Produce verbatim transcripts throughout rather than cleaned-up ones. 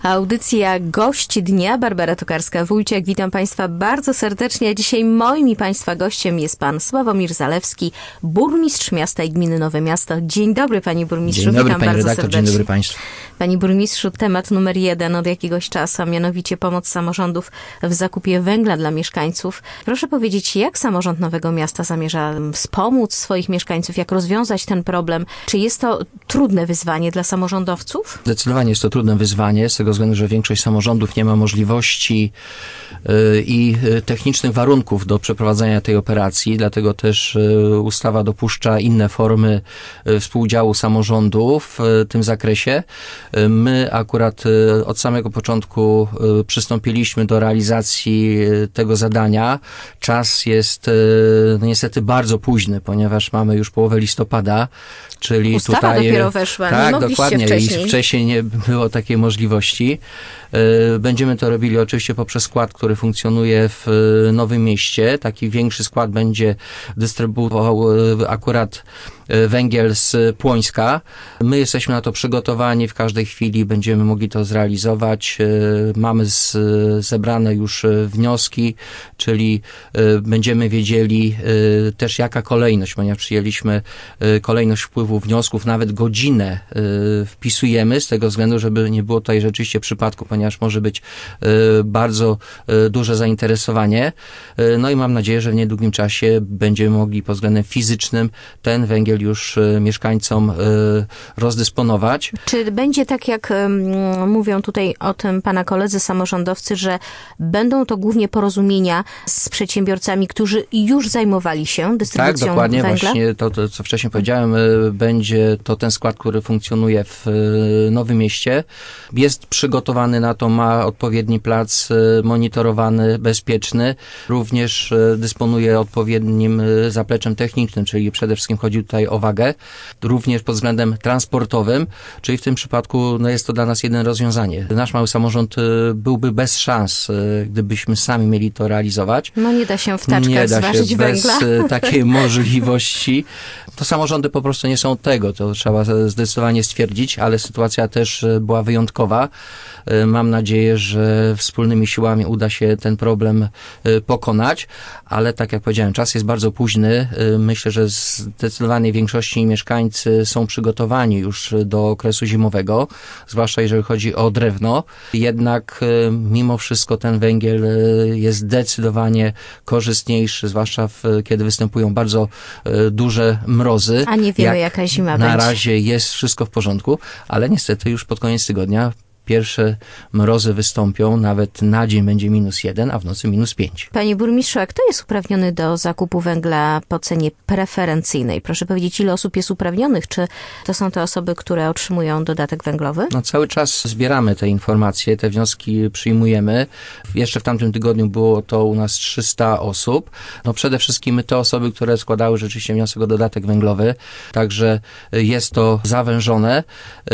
Audycja Gość Dnia, Barbara Tokarska-Wójciak. Witam Państwa bardzo serdecznie. Dzisiaj moim i Państwa gościem jest Pan Sławomir Zalewski, burmistrz miasta i gminy Nowe Miasto. Dzień dobry, Panie Burmistrzu. Dzień dobry, Witam Pani bardzo redaktor. serdecznie. Dzień dobry Państwu. Panie Burmistrzu, temat numer jeden od jakiegoś czasu, a mianowicie pomoc samorządów w zakupie węgla dla mieszkańców. Proszę powiedzieć, jak samorząd Nowego Miasta zamierza wspomóc swoich mieszkańców, jak rozwiązać ten problem? Czy jest to trudne wyzwanie dla samorządowców? Zdecydowanie jest to trudne wyzwanie, z tego względu, że większość samorządów nie ma możliwości yy, i technicznych warunków do przeprowadzania tej operacji, dlatego też yy, ustawa dopuszcza inne formy yy, współudziału samorządów w yy, tym zakresie. Yy, my akurat yy, od samego początku yy, przystąpiliśmy do realizacji yy, tego zadania. Czas jest yy, no niestety bardzo późny, ponieważ mamy już połowę listopada, czyli Ustawa tutaj... dopiero weszła, tak, nie mogliście dokładnie. wcześniej. I wcześniej nie było takiej możliwości. Będziemy to robili oczywiście poprzez skład, który funkcjonuje w Nowym Mieście. Taki większy skład będzie dystrybuował akurat węgiel z Płońska. My jesteśmy na to przygotowani. W każdej chwili będziemy mogli to zrealizować. Mamy z, zebrane już wnioski, czyli będziemy wiedzieli też jaka kolejność, ponieważ przyjęliśmy kolejność wpływu wniosków, nawet godzinę wpisujemy z tego względu, żeby nie było tutaj rzeczywiście przypadku, ponieważ może być bardzo duże zainteresowanie. No i mam nadzieję, że w niedługim czasie będziemy mogli pod względem fizycznym ten węgiel już mieszkańcom rozdysponować. Czy będzie tak, jak um, mówią tutaj o tym pana koledzy samorządowcy, że będą to głównie porozumienia z przedsiębiorcami, którzy już zajmowali się dystrybucją tak, dokładnie, węgla? Właśnie to, to, co wcześniej powiedziałem, będzie to ten skład, który funkcjonuje w Nowym Mieście. Jest przygotowany na to, ma odpowiedni plac monitorowany, bezpieczny. Również dysponuje odpowiednim zapleczem technicznym, czyli przede wszystkim chodzi tutaj o wagę. Również pod względem transportowym, czyli w tym przypadku no jest to dla nas jedyne rozwiązanie. Nasz mały samorząd byłby bez szans, gdybyśmy sami mieli to realizować. No nie da się w taczkach nie da zważyć się węgla. bez takiej możliwości. To samorządy po prostu nie są tego, to trzeba zdecydowanie stwierdzić, ale sytuacja też była wyjątkowa. Mam nadzieję, że wspólnymi siłami uda się ten problem pokonać, ale tak jak powiedziałem, czas jest bardzo późny. Myślę, że zdecydowanej większości mieszkańcy są przygotowani już do okresu zimowego, zwłaszcza jeżeli chodzi o drewno. Jednak mimo wszystko ten węgiel jest zdecydowanie korzystniejszy, zwłaszcza w, kiedy występują bardzo duże mrozy. A nie wiemy, jak jaka zima na będzie. Na razie jest wszystko w porządku, ale niestety już pod koniec tygodnia pierwsze mrozy wystąpią, nawet na dzień będzie minus jeden, a w nocy minus pięć. Panie burmistrzu, a kto jest uprawniony do zakupu węgla po cenie preferencyjnej? Proszę powiedzieć, ile osób jest uprawnionych? Czy to są te osoby, które otrzymują dodatek węglowy? No cały czas zbieramy te informacje, te wnioski przyjmujemy. Jeszcze w tamtym tygodniu było to u nas trzysta osób. No przede wszystkim te osoby, które składały rzeczywiście wniosek o dodatek węglowy. Także jest to zawężone.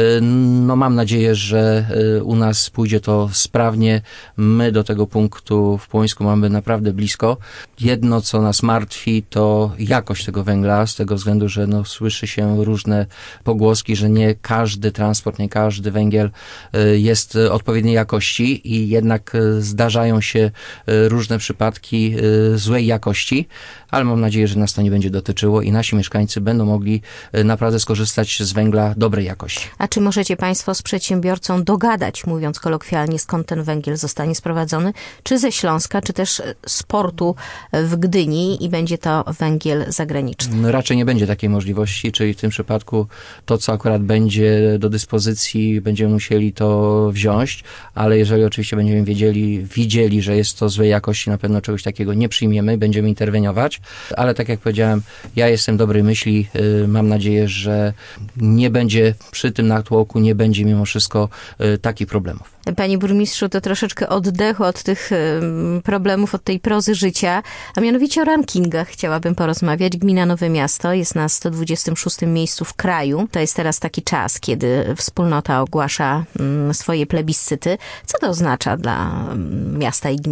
No mam nadzieję, że u nas pójdzie to sprawnie. My do tego punktu w Płońsku mamy naprawdę blisko. Jedno, co nas martwi, to jakość tego węgla, z tego względu, że no, słyszy się różne pogłoski, że nie każdy transport, nie każdy węgiel jest odpowiedniej jakości i jednak zdarzają się różne przypadki złej jakości, ale mam nadzieję, że nas to nie będzie dotyczyło i nasi mieszkańcy będą mogli naprawdę skorzystać z węgla dobrej jakości. A czy możecie Państwo z przedsiębiorcą dogadać, mówiąc kolokwialnie, skąd ten węgiel zostanie sprowadzony? Czy ze Śląska, czy też z portu w Gdyni i będzie to węgiel zagraniczny? No, raczej nie będzie takiej możliwości, czyli w tym przypadku to, co akurat będzie do dyspozycji, będziemy musieli to wziąć, ale jeżeli oczywiście będziemy wiedzieli, widzieli, że jest to złej jakości, na pewno czegoś takiego nie przyjmiemy, będziemy interweniować, ale tak jak powiedziałem, ja jestem dobrej myśli, yy, mam nadzieję, że nie będzie przy tym natłoku, nie będzie mimo wszystko yy, takich problemów. Panie burmistrzu, to troszeczkę oddechu od tych problemów, od tej prozy życia, a mianowicie o rankingach chciałabym porozmawiać. Gmina Nowe Miasto jest na sto dwudziestym szóstym miejscu w kraju. To jest teraz taki czas, kiedy wspólnota ogłasza swoje plebiscyty. Co to oznacza dla miasta i gminy?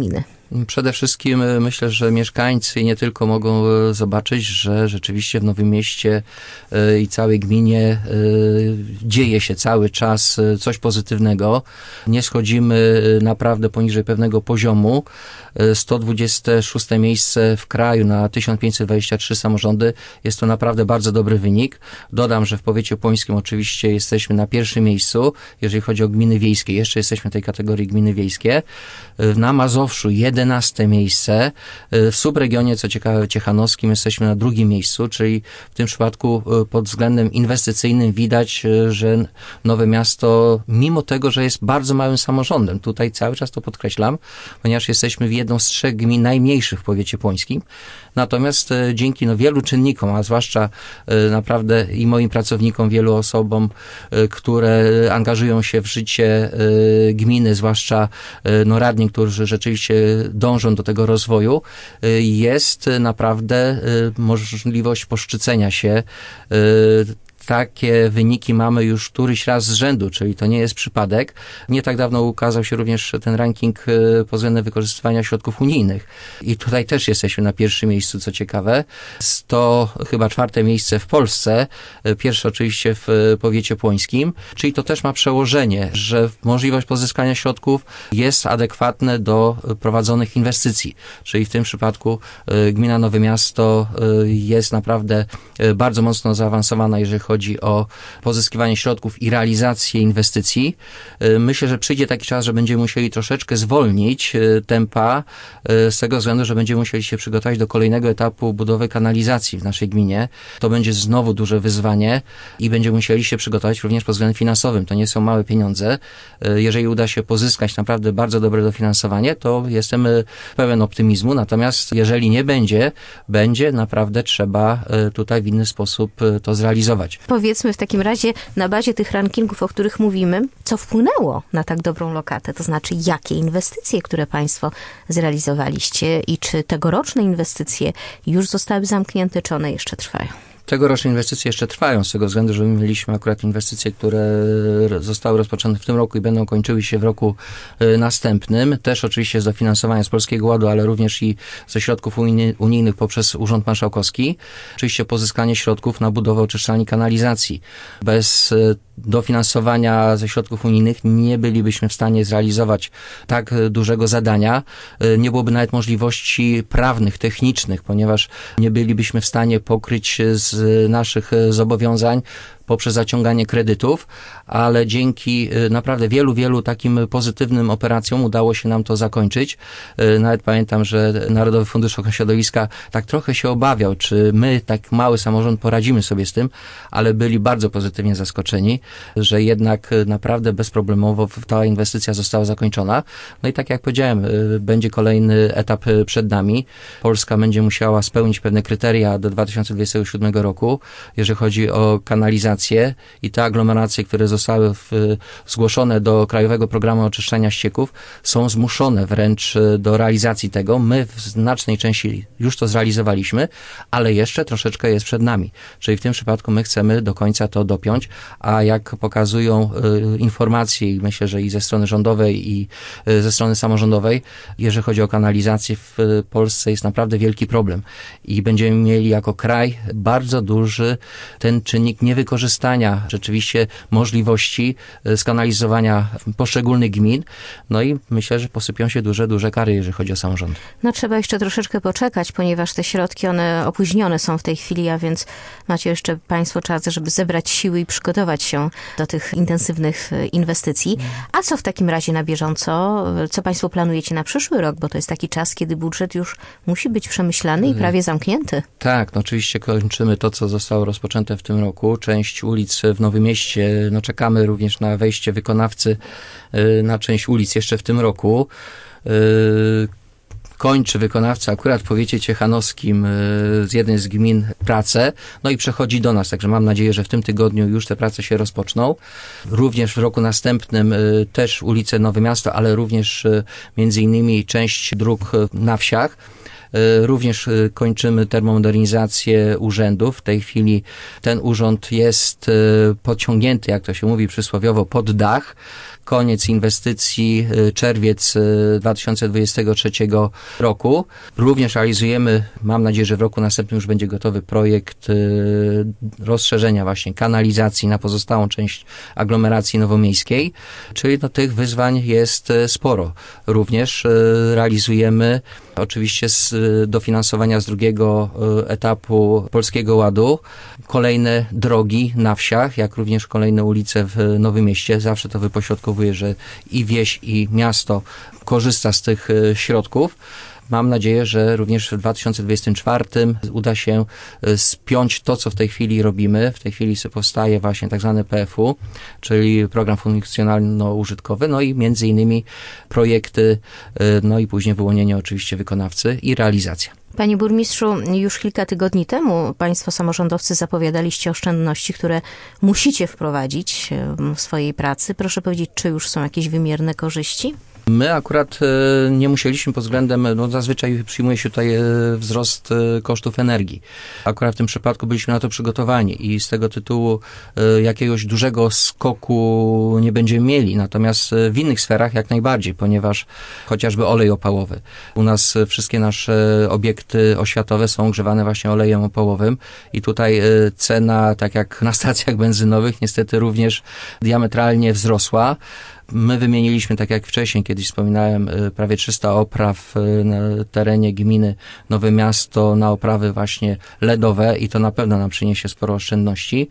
Przede wszystkim myślę, że mieszkańcy nie tylko mogą zobaczyć, że rzeczywiście w Nowym Mieście i całej gminie dzieje się cały czas coś pozytywnego. Nie schodzimy naprawdę poniżej pewnego poziomu. sto dwudzieste szóste miejsce w kraju na tysiąc pięćset dwadzieścia trzy samorządy. Jest to naprawdę bardzo dobry wynik. Dodam, że w powiecie płońskim oczywiście jesteśmy na pierwszym miejscu, jeżeli chodzi o gminy wiejskie. Jeszcze jesteśmy w tej kategorii gminy wiejskie. Na Mazowszu jedenaste miejsce. W subregionie, co ciekawe, ciechanowskim jesteśmy na drugim miejscu, czyli w tym przypadku pod względem inwestycyjnym widać, że Nowe Miasto, mimo tego, że jest bardzo małym samorządem, tutaj cały czas to podkreślam, ponieważ jesteśmy w jedną z trzech gmin najmniejszych w powiecie płońskim, natomiast dzięki no, wielu czynnikom, a zwłaszcza naprawdę i moim pracownikom, wielu osobom, które angażują się w życie gminy, zwłaszcza no, radni, którzy rzeczywiście dążą do tego rozwoju, jest naprawdę możliwość poszczycenia się. Takie wyniki mamy już któryś raz z rzędu, czyli to nie jest przypadek. Nie tak dawno ukazał się również ten ranking pod względem wykorzystywania środków unijnych. I tutaj też jesteśmy na pierwszym miejscu, co ciekawe. To chyba czwarte miejsce w Polsce, pierwsze oczywiście w powiecie płońskim, czyli to też ma przełożenie, że możliwość pozyskania środków jest adekwatne do prowadzonych inwestycji. Czyli w tym przypadku gmina Nowe Miasto jest naprawdę bardzo mocno zaawansowana, jeżeli chodzi chodzi o pozyskiwanie środków i realizację inwestycji. Myślę, że przyjdzie taki czas, że będziemy musieli troszeczkę zwolnić tempa z tego względu, że będziemy musieli się przygotować do kolejnego etapu budowy kanalizacji w naszej gminie. To będzie znowu duże wyzwanie i będziemy musieli się przygotować również pod względem finansowym. To nie są małe pieniądze. Jeżeli uda się pozyskać naprawdę bardzo dobre dofinansowanie, to jestem pełen optymizmu. Natomiast jeżeli nie będzie, będzie naprawdę trzeba tutaj w inny sposób to zrealizować. Powiedzmy w takim razie na bazie tych rankingów, o których mówimy, co wpłynęło na tak dobrą lokatę? To znaczy, jakie inwestycje, które Państwo zrealizowaliście i czy tegoroczne inwestycje już zostały zamknięte, czy one jeszcze trwają? Tegoroczne inwestycje jeszcze trwają, z tego względu, że my mieliśmy akurat inwestycje, które zostały rozpoczęte w tym roku i będą kończyły się w roku następnym. Też oczywiście z dofinansowania z Polskiego Ładu, ale również i ze środków unijnych poprzez Urząd Marszałkowski. Oczywiście pozyskanie środków na budowę oczyszczalni kanalizacji. Bez dofinansowania ze środków unijnych nie bylibyśmy w stanie zrealizować tak dużego zadania. Nie byłoby nawet możliwości prawnych, technicznych, ponieważ nie bylibyśmy w stanie pokryć z naszych zobowiązań poprzez zaciąganie kredytów, ale dzięki naprawdę wielu, wielu takim pozytywnym operacjom udało się nam to zakończyć. Nawet pamiętam, że Narodowy Fundusz Ochrony Środowiska tak trochę się obawiał, czy my, tak mały samorząd, poradzimy sobie z tym, ale byli bardzo pozytywnie zaskoczeni, że jednak naprawdę bezproblemowo ta inwestycja została zakończona. No i tak jak powiedziałem, będzie kolejny etap przed nami. Polska będzie musiała spełnić pewne kryteria do dwa tysiące dwudziestego siódmego roku, jeżeli chodzi o kanalizację i te aglomeracje, które zostały w, zgłoszone do Krajowego Programu Oczyszczania Ścieków, są zmuszone wręcz do realizacji tego. My w znacznej części już to zrealizowaliśmy, ale jeszcze troszeczkę jest przed nami. Czyli w tym przypadku my chcemy do końca to dopiąć, a jak pokazują y, informacje, i myślę, że i ze strony rządowej, i y, ze strony samorządowej, jeżeli chodzi o kanalizację w y, Polsce, jest naprawdę wielki problem. I będziemy mieli jako kraj bardzo duży ten czynnik niewykorzystania rzeczywiście możliwości skanalizowania poszczególnych gmin. No i myślę, że posypią się duże, duże kary, jeżeli chodzi o samorządy. No trzeba jeszcze troszeczkę poczekać, ponieważ te środki, one opóźnione są w tej chwili, a więc macie jeszcze Państwo czas, żeby zebrać siły i przygotować się do tych intensywnych inwestycji. A co w takim razie na bieżąco? Co Państwo planujecie na przyszły rok? Bo to jest taki czas, kiedy budżet już musi być przemyślany i prawie zamknięty. Tak, no oczywiście kończymy to, co zostało rozpoczęte w tym roku. Część ulic w Nowym Mieście, no czekamy również na wejście wykonawcy na część ulic jeszcze w tym roku. Kończy wykonawca akurat w powiecie ciechanowskim z jednej z gmin pracę, no i przechodzi do nas, także mam nadzieję, że w tym tygodniu już te prace się rozpoczną. Również w roku następnym też ulice Nowe Miasto, ale również między innymi część dróg na wsiach. Również kończymy termomodernizację urzędów. W tej chwili ten urząd jest podciągnięty, jak to się mówi przysłowiowo, pod dach. koniec inwestycji, czerwiec dwa tysiące dwudziestego trzeciego roku. Również realizujemy, mam nadzieję, że w roku następnym już będzie gotowy projekt rozszerzenia właśnie kanalizacji na pozostałą część aglomeracji nowomiejskiej, czyli no, tych wyzwań jest sporo. Również realizujemy oczywiście z dofinansowania z drugiego etapu Polskiego Ładu kolejne drogi na wsiach, jak również kolejne ulice w Nowym Mieście. Zawsze to wypośrodkowuje, że i wieś, i miasto korzysta z tych środków. Mam nadzieję, że również w dwa tysiące dwudziestym czwartym uda się spiąć to, co w tej chwili robimy. W tej chwili powstaje właśnie tak zwany P F U, czyli program funkcjonalno-użytkowy, no i między innymi projekty, no i później wyłonienie oczywiście wykonawcy i realizacja. Panie burmistrzu, już kilka tygodni temu państwo samorządowcy zapowiadaliście oszczędności, które musicie wprowadzić w swojej pracy. Proszę powiedzieć, czy już są jakieś wymierne korzyści? My akurat nie musieliśmy pod względem, no zazwyczaj przyjmuje się tutaj wzrost kosztów energii. Akurat w tym przypadku byliśmy na to przygotowani i z tego tytułu jakiegoś dużego skoku nie będziemy mieli. Natomiast w innych sferach jak najbardziej, ponieważ chociażby olej opałowy. U nas wszystkie nasze obiekty oświatowe są ogrzewane właśnie olejem opałowym i tutaj cena, tak jak na stacjach benzynowych, niestety również diametralnie wzrosła. My wymieniliśmy, tak jak wcześniej kiedyś wspominałem, prawie trzysta opraw na terenie gminy Nowe Miasto na oprawy właśnie L E D owe i to na pewno nam przyniesie sporo oszczędności.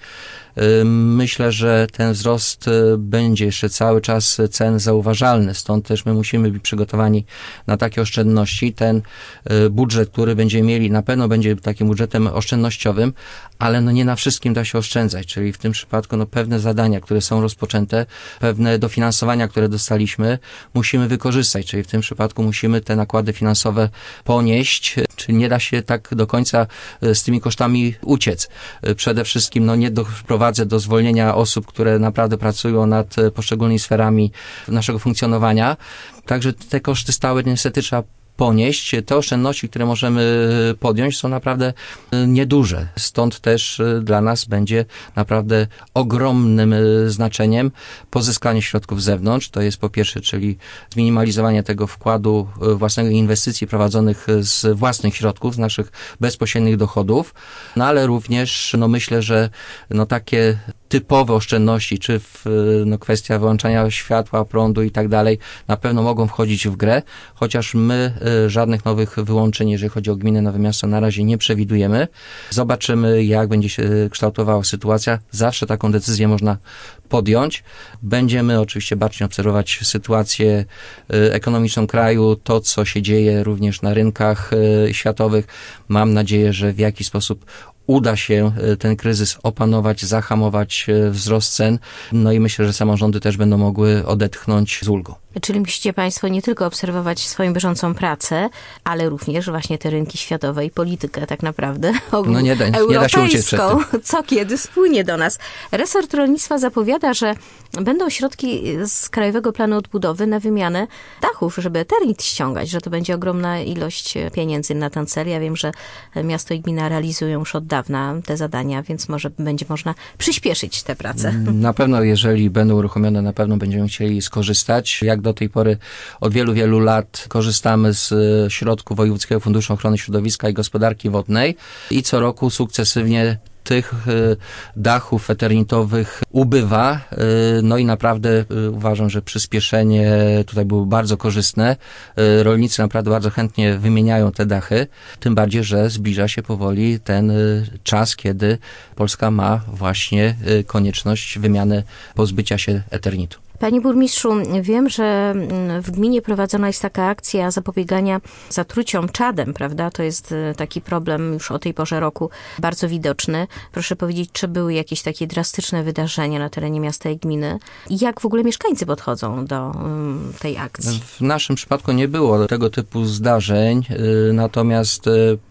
Myślę, że ten wzrost będzie jeszcze cały czas cen zauważalny, stąd też my musimy być przygotowani na takie oszczędności. Ten budżet, który będziemy mieli, na pewno będzie takim budżetem oszczędnościowym, ale no nie na wszystkim da się oszczędzać, czyli w tym przypadku no pewne zadania, które są rozpoczęte, pewne dofinansowania, które dostaliśmy, musimy wykorzystać, czyli w tym przypadku musimy te nakłady finansowe ponieść, czyli nie da się tak do końca z tymi kosztami uciec. Przede wszystkim no nie doprowadzę do zwolnienia osób, które naprawdę pracują nad poszczególnymi sferami naszego funkcjonowania. Także te koszty stałe niestety trzeba ponieść. Te oszczędności, które możemy podjąć, są naprawdę nieduże. Stąd też dla nas będzie naprawdę ogromnym znaczeniem pozyskanie środków z zewnątrz. To jest po pierwsze, czyli zminimalizowanie tego wkładu własnego inwestycji prowadzonych z własnych środków, z naszych bezpośrednich dochodów, no ale również no myślę, że no takie typowe oszczędności, czy w, no, kwestia wyłączania światła, prądu i tak dalej, na pewno mogą wchodzić w grę, chociaż my y, żadnych nowych wyłączeń, jeżeli chodzi o gminę Nowe Miasto, na razie nie przewidujemy. Zobaczymy, jak będzie się kształtowała sytuacja. Zawsze taką decyzję można podjąć. Będziemy oczywiście bacznie obserwować sytuację y, ekonomiczną kraju, to, co się dzieje również na rynkach y, światowych. Mam nadzieję, że w jakiś sposób uda się ten kryzys opanować, zahamować wzrost cen, no i myślę, że samorządy też będą mogły odetchnąć z ulgą. Czyli musicie państwo nie tylko obserwować swoją bieżącą pracę, ale również właśnie te rynki światowe i politykę tak naprawdę no nie da, nie da się uciec przed tym. Co kiedy spłynie do nas. Resort rolnictwa zapowiada, że będą środki z Krajowego Planu Odbudowy na wymianę dachów, żeby Eternit ściągać, że to będzie ogromna ilość pieniędzy na ten cel. Ja wiem, że miasto i gmina realizują już od dawna te zadania, więc może będzie można przyspieszyć te prace. Na pewno, jeżeli będą uruchomione, na pewno będziemy chcieli skorzystać. Jak do tej pory od wielu, wielu lat korzystamy z środków Wojewódzkiego Funduszu Ochrony Środowiska i Gospodarki Wodnej i co roku sukcesywnie tych dachów eternitowych ubywa. No i naprawdę uważam, że przyspieszenie tutaj było bardzo korzystne. Rolnicy naprawdę bardzo chętnie wymieniają te dachy, tym bardziej, że zbliża się powoli ten czas, kiedy Polska ma właśnie konieczność wymiany, pozbycia się eternitu. Panie burmistrzu, wiem, że w gminie prowadzona jest taka akcja zapobiegania zatruciom czadem, prawda? To jest taki problem już o tej porze roku bardzo widoczny. Proszę powiedzieć, czy były jakieś takie drastyczne wydarzenia na terenie miasta i gminy? I jak w ogóle mieszkańcy podchodzą do tej akcji? W naszym przypadku nie było tego typu zdarzeń, natomiast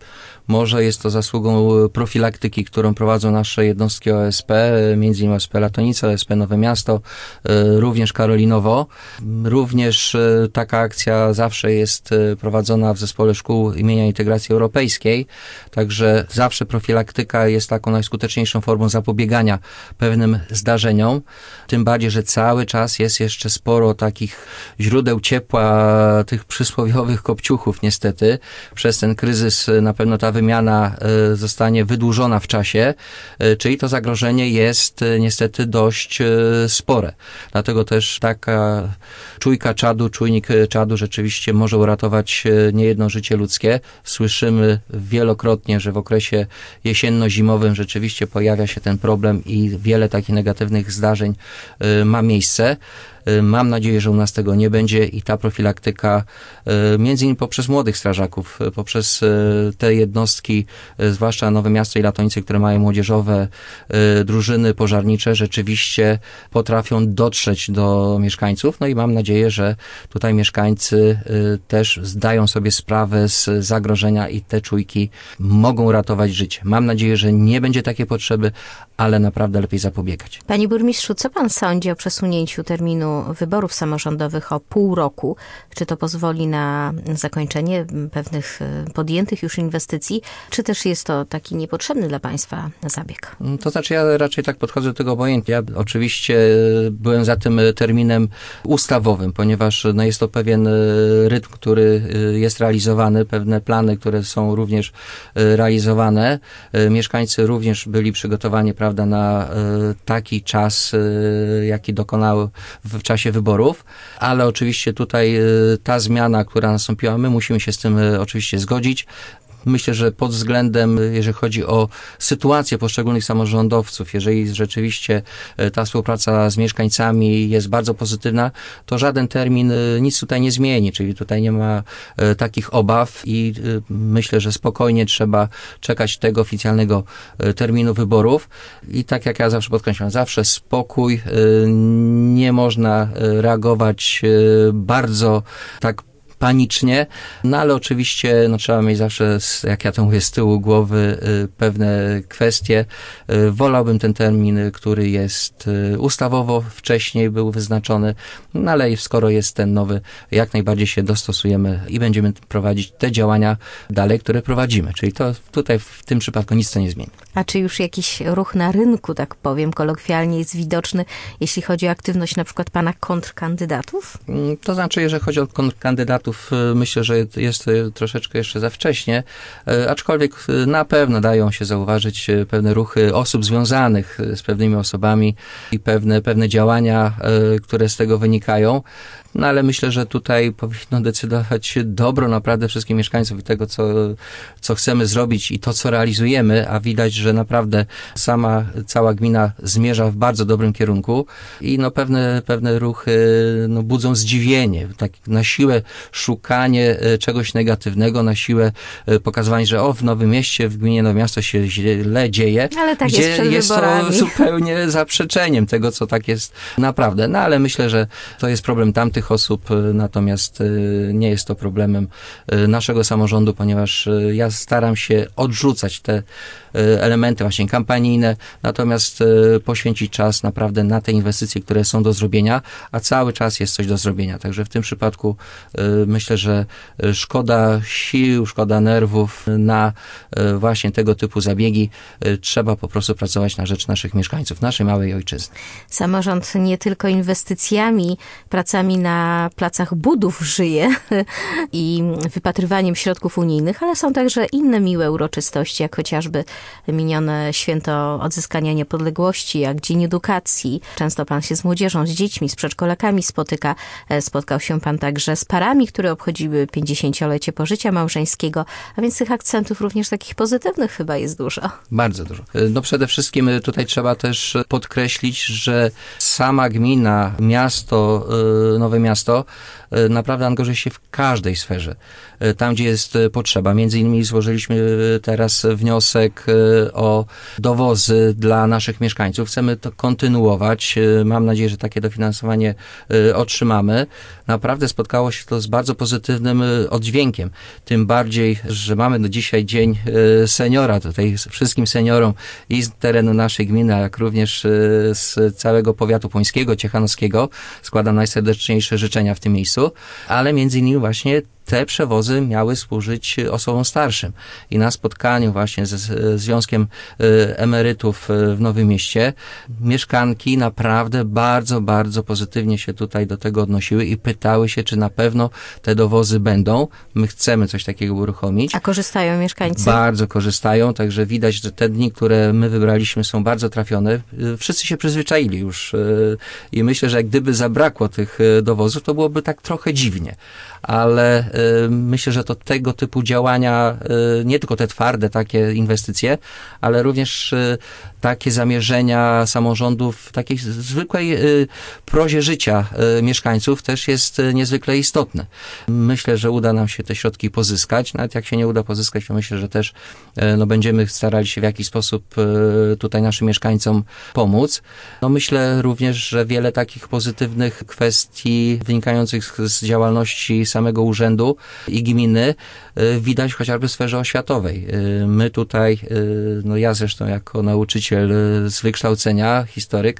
Może jest to zasługą profilaktyki, którą prowadzą nasze jednostki O S P, między innymi O S P Latonica, O S P Nowe Miasto, również Karolinowo. Również taka akcja zawsze jest prowadzona w zespole szkół imienia Integracji Europejskiej, także zawsze profilaktyka jest taką najskuteczniejszą formą zapobiegania pewnym zdarzeniom, tym bardziej, że cały czas jest jeszcze sporo takich źródeł ciepła, tych przysłowiowych kopciuchów niestety. Przez ten kryzys na pewno ta wymiana zostanie wydłużona w czasie, czyli to zagrożenie jest niestety dość spore. Dlatego też taka czujka czadu, czujnik czadu rzeczywiście może uratować niejedno życie ludzkie. Słyszymy wielokrotnie, że w okresie jesienno-zimowym rzeczywiście pojawia się ten problem i wiele takich negatywnych zdarzeń ma miejsce. Mam nadzieję, że u nas tego nie będzie i ta profilaktyka, między innymi poprzez młodych strażaków, poprzez te jednostki, zwłaszcza Nowe Miasto i Latonice, które mają młodzieżowe drużyny pożarnicze, rzeczywiście potrafią dotrzeć do mieszkańców. No i mam nadzieję, że tutaj mieszkańcy też zdają sobie sprawę z zagrożenia i te czujki mogą ratować życie. Mam nadzieję, że nie będzie takiej potrzeby, ale naprawdę lepiej zapobiegać. Panie burmistrzu, co pan sądzi o przesunięciu terminu wyborów samorządowych o pół roku? Czy to pozwoli na zakończenie pewnych podjętych już inwestycji, czy też jest to taki niepotrzebny dla państwa zabieg? To znaczy ja raczej tak podchodzę do tego obojętnie. Ja oczywiście byłem za tym terminem ustawowym, ponieważ no, jest to pewien rytm, który jest realizowany, pewne plany, które są również realizowane. Mieszkańcy również byli przygotowani, prawda, na taki czas, jaki dokonały w czasie wyborów, ale oczywiście tutaj ta zmiana, która nastąpiła, my musimy się z tym oczywiście zgodzić. Myślę, że pod względem, jeżeli chodzi o sytuację poszczególnych samorządowców, jeżeli rzeczywiście ta współpraca z mieszkańcami jest bardzo pozytywna, to żaden termin nic tutaj nie zmieni, czyli tutaj nie ma takich obaw i myślę, że spokojnie trzeba czekać tego oficjalnego terminu wyborów i tak jak ja zawsze podkreślam, zawsze spokój, nie można reagować bardzo tak panicznie, no ale oczywiście no, trzeba mieć zawsze, jak ja to mówię, z tyłu głowy y, pewne kwestie. Y, wolałbym ten termin, który jest y, ustawowo wcześniej był wyznaczony, no ale skoro jest ten nowy, jak najbardziej się dostosujemy i będziemy prowadzić te działania dalej, które prowadzimy. Czyli to tutaj w tym przypadku nic to nie zmieni. A czy już jakiś ruch na rynku, tak powiem kolokwialnie, jest widoczny, jeśli chodzi o aktywność na przykład pana kontrkandydatów? To znaczy, jeżeli chodzi o kontrkandydatów, myślę, że jest troszeczkę jeszcze za wcześnie, aczkolwiek na pewno dają się zauważyć pewne ruchy osób związanych z pewnymi osobami i pewne, pewne działania, które z tego wynikają. No ale myślę, że tutaj powinno decydować dobro naprawdę wszystkich mieszkańców i tego, co, co chcemy zrobić i to, co realizujemy, a widać, że naprawdę sama cała gmina zmierza w bardzo dobrym kierunku i no pewne, pewne ruchy no, budzą zdziwienie. Tak na siłę szukanie czegoś negatywnego, na siłę pokazywanie, że o, w Nowym Mieście, w gminie Nowe Miasto się źle dzieje. Ale tak gdzie jest przed jest wyborami. To zupełnie zaprzeczeniem tego, co tak jest naprawdę. No ale myślę, że to jest problem tamtych osób, natomiast nie jest to problemem naszego samorządu, ponieważ ja staram się odrzucać te elementy właśnie kampanijne, natomiast poświęcić czas naprawdę na te inwestycje, które są do zrobienia, a cały czas jest coś do zrobienia. Także w tym przypadku myślę, że szkoda sił, szkoda nerwów na właśnie tego typu zabiegi. Trzeba po prostu pracować na rzecz naszych mieszkańców, naszej małej ojczyzny. Samorząd nie tylko inwestycjami, pracami na placach budów żyje i wypatrywaniem środków unijnych, ale są także inne miłe uroczystości, jak chociażby minione święto odzyskania niepodległości, jak Dzień Edukacji. Często pan się z młodzieżą, z dziećmi, z przedszkolakami spotyka. Spotkał się pan także z parami, które obchodziły pięćdziesięciolecie pożycia małżeńskiego, a więc tych akcentów również takich pozytywnych chyba jest dużo. Bardzo dużo. No przede wszystkim tutaj trzeba też podkreślić, że sama gmina, miasto Nowe Miasto naprawdę angażuje się w każdej sferze, tam gdzie jest potrzeba. Między innymi złożyliśmy teraz wniosek o dowozy dla naszych mieszkańców. Chcemy to kontynuować. Mam nadzieję, że takie dofinansowanie otrzymamy. Naprawdę spotkało się to z bardzo pozytywnym oddźwiękiem. Tym bardziej, że mamy do dzisiaj Dzień Seniora. Tutaj wszystkim seniorom i z terenu naszej gminy, jak również z całego powiatu płońskiego, ciechanowskiego składam najserdeczniejsze życzenia w tym miejscu, ale między innymi właśnie te przewozy miały służyć osobom starszym. I na spotkaniu właśnie ze Związkiem Emerytów w Nowym Mieście mieszkanki naprawdę bardzo, bardzo pozytywnie się tutaj do tego odnosiły i pytały się, czy na pewno te dowozy będą. My chcemy coś takiego uruchomić. A korzystają mieszkańcy? Bardzo korzystają, także widać, że te dni, które my wybraliśmy, są bardzo trafione. Wszyscy się przyzwyczaili już i myślę, że gdyby zabrakło tych dowozów, to byłoby tak trochę dziwnie. Ale myślę, że to tego typu działania, nie tylko te twarde takie inwestycje, ale również takie zamierzenia samorządów w takiej zwykłej prozie życia mieszkańców też jest niezwykle istotne. Myślę, że uda nam się te środki pozyskać. Nawet jak się nie uda pozyskać, to myślę, że też no, będziemy starali się w jakiś sposób tutaj naszym mieszkańcom pomóc. No, myślę również, że wiele takich pozytywnych kwestii wynikających z działalności samego urzędu i gminy widać chociażby w sferze oświatowej. My tutaj, no ja zresztą jako nauczyciel z wykształcenia, historyk,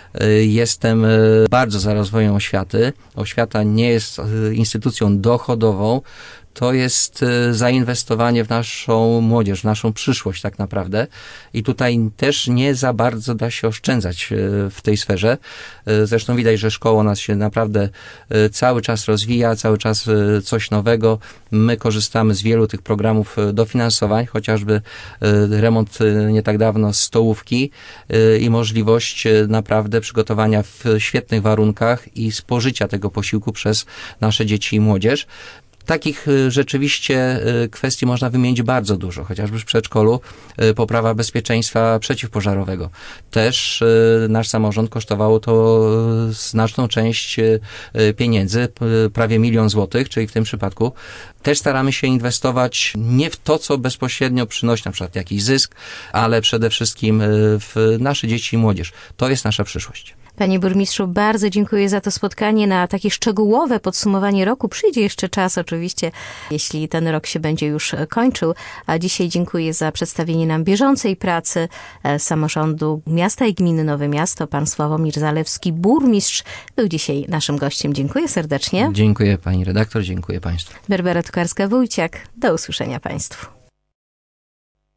jestem bardzo za rozwojem oświaty. Oświata nie jest instytucją dochodową, to jest zainwestowanie w naszą młodzież, w naszą przyszłość tak naprawdę. I tutaj też nie za bardzo da się oszczędzać w tej sferze. Zresztą widać, że szkoła nas się naprawdę cały czas rozwija, cały czas coś nowego. My korzystamy z wielu tych programów dofinansowań, chociażby remont nie tak dawno stołówki i możliwość naprawdę przygotowania w świetnych warunkach i spożycia tego posiłku przez nasze dzieci i młodzież. Takich rzeczywiście kwestii można wymienić bardzo dużo, chociażby w przedszkolu poprawa bezpieczeństwa przeciwpożarowego. Też nasz samorząd kosztowało to znaczną część pieniędzy, prawie milion złotych, czyli w tym przypadku też staramy się inwestować nie w to, co bezpośrednio przynosi na przykład jakiś zysk, ale przede wszystkim w nasze dzieci i młodzież. To jest nasza przyszłość. Panie burmistrzu, bardzo dziękuję za to spotkanie, na takie szczegółowe podsumowanie roku. Przyjdzie jeszcze czas oczywiście, jeśli ten rok się będzie już kończył. A dzisiaj dziękuję za przedstawienie nam bieżącej pracy samorządu miasta i gminy Nowe Miasto. Pan Sławomir Zalewski, burmistrz, był dzisiaj naszym gościem. Dziękuję serdecznie. Dziękuję pani redaktor, dziękuję państwu. Barbara Tokarska-Wójciak, do usłyszenia państwu.